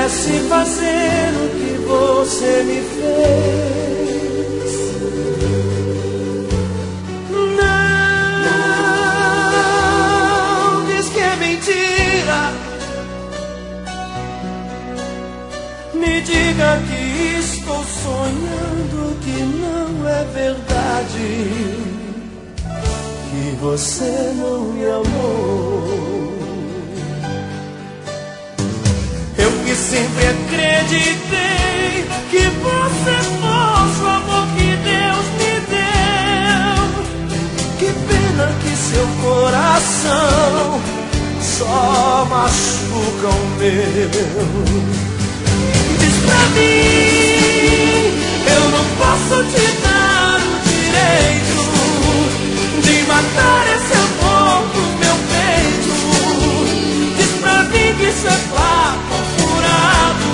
pudesse fazer o que você me fez. Não diz que é mentira. Me diga que estou sonhando, que não é verdade, que você não me amou. Eu que sempre acreditei que você fosse o amor que Deus me deu. Que pena que seu coração só machuca o meu. Diz pra mim, eu não posso te dar o direito de matar esse amor no meu peito. Diz pra mim que isso é papo furado.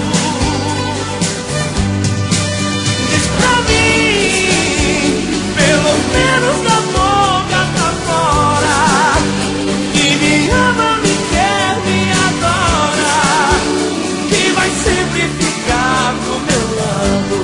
Diz pra mim, pelo menos da boca pra fora, que me ama, me quer, me adora, que vai sempre ficar do meu lado.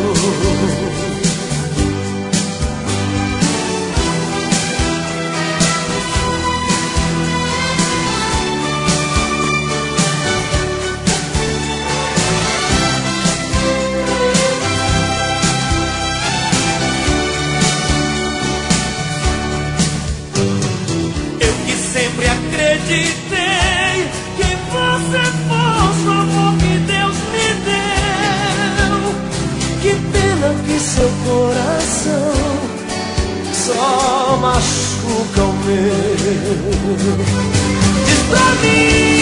Eu que sempre acreditei que você fosse o amor que Deus me deu. Que pena que seu coração só machuca o meu. Diz pra mim,